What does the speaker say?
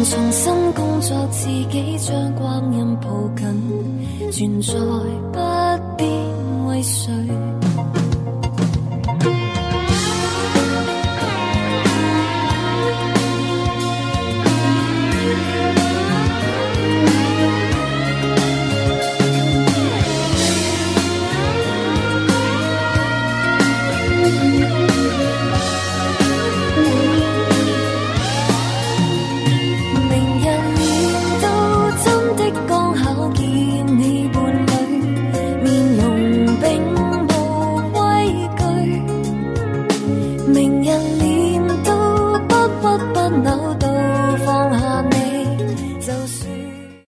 重新工作，自己將光陰抱緊，存在不必為誰